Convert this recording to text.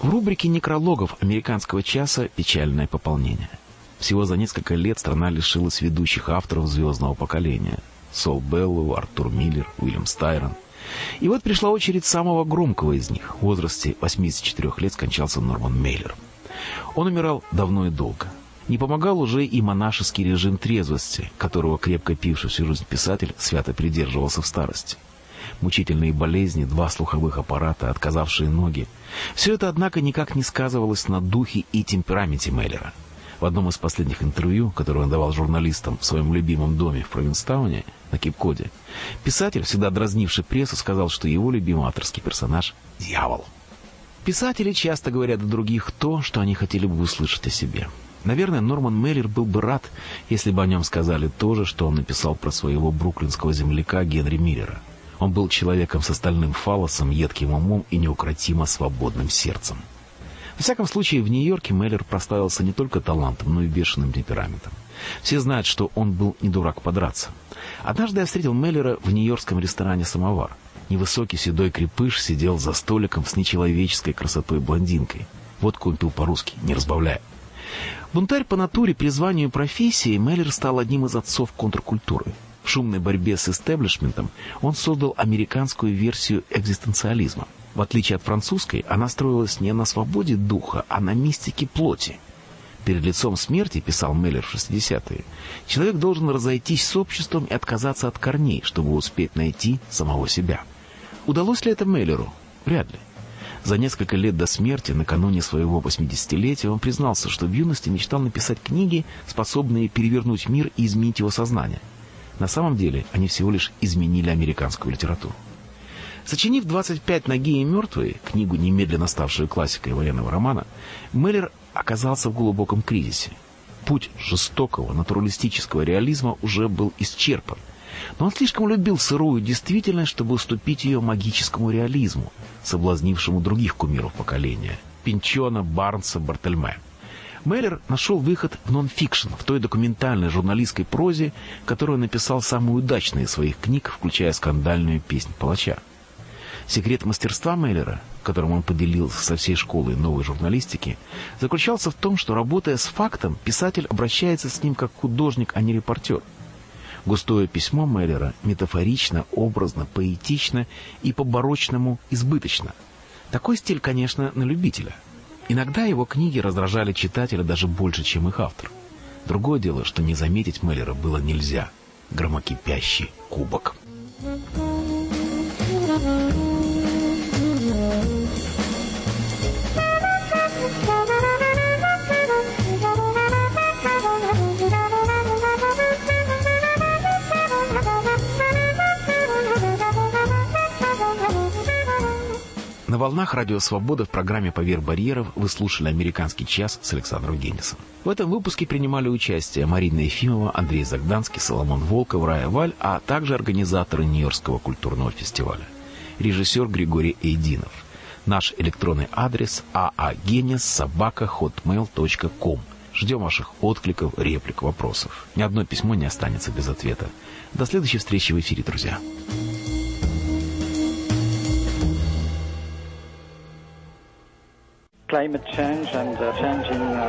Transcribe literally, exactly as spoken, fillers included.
В рубрике некрологов «Американского часа» печальное пополнение. Всего за несколько лет страна лишилась ведущих авторов звездного поколения. Сол Беллоу, Артур Миллер, Уильям Стайрон. И вот пришла очередь самого громкого из них. В возрасте восьмидесяти четырёх лет скончался Норман Мейлер. Он умирал давно и долго. Не помогал уже и монашеский режим трезвости, которого крепко пивший всю жизнь писатель свято придерживался в старости. Мучительные болезни, два слуховых аппарата, отказавшие ноги. Все это, однако, никак не сказывалось на духе и темпераменте Мейлера. В одном из последних интервью, которое он давал журналистам в своем любимом доме в Провинстауне, на Кейп-Коде, писатель, всегда дразнивший прессу, сказал, что его любимый авторский персонаж — дьявол. Писатели часто говорят о других то, что они хотели бы услышать о себе. Наверное, Норман Мейлер был бы рад, если бы о нем сказали то же, что он написал про своего бруклинского земляка Генри Миллера. Он был человеком с стальным фаллосом, едким умом и неукротимо свободным сердцем. Во всяком случае, в Нью-Йорке Мейлер прославился не только талантом, но и бешеным темпераментом. Все знают, что он был не дурак подраться. Однажды я встретил Мейлера в нью-йоркском ресторане «Самовар». Невысокий седой крепыш сидел за столиком с нечеловеческой красотой блондинкой. Водку он пил по-русски, не разбавляя. Бунтарь по натуре, призванию и профессии, Мейлер стал одним из отцов контркультуры. В шумной борьбе с истеблишментом он создал американскую версию экзистенциализма. В отличие от французской, она строилась не на свободе духа, а на мистике плоти. Перед лицом смерти, писал Мейлер в шестидесятые, человек должен разойтись с обществом и отказаться от корней, чтобы успеть найти самого себя. Удалось ли это Мейлеру? Вряд ли. За несколько лет до смерти, накануне своего восьмидесятилетия, он признался, что в юности мечтал написать книги, способные перевернуть мир и изменить его сознание. На самом деле, они всего лишь изменили американскую литературу. Сочинив «двадцать пять ноги и мертвые», книгу, немедленно ставшую классикой военного романа, Мейлер оказался в глубоком кризисе. Путь жестокого, натуралистического реализма уже был исчерпан. Но он слишком любил сырую действительность, чтобы уступить ее магическому реализму, соблазнившему других кумиров поколения – Пинчона, Барнса, Бартельме. Мейлер нашел выход в нон-фикшн, в той документальной журналистской прозе, которую написал самую удачную из своих книг, включая скандальную «Песнь палача». Секрет мастерства Мейлера, которым он поделился со всей школой новой журналистики, заключался в том, что, работая с фактом, писатель обращается с ним как художник, а не репортер. Густое письмо Мейлера метафорично, образно, поэтично и по-барочному избыточно. Такой стиль, конечно, на любителя. Иногда его книги раздражали читателя даже больше, чем их автор. Другое дело, что не заметить Мейлера было нельзя. Громокипящий кубок. На волнах Радио Свобода в программе «Поверх барьеров» вы слушали «Американский час» с Александром Генисом. В этом выпуске принимали участие Марина Ефимова, Андрей Загданский, Соломон Волков, Рая Валь, а также организаторы Нью-Йоркского культурного фестиваля. Режиссер Григорий Эйдинов. Наш электронный адрес а а генис собака хотмейл точка ком. Ждем ваших откликов, реплик, вопросов. Ни одно письмо не останется без ответа. До следующей встречи в эфире, друзья. Climate change and uh, changing uh